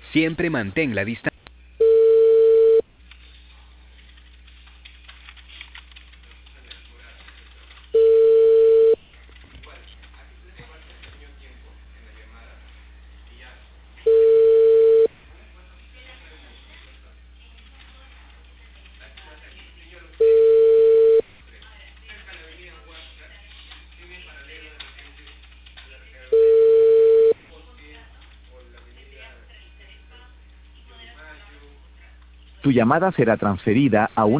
Siempre mantén la distancia. Tu llamada será transferida a una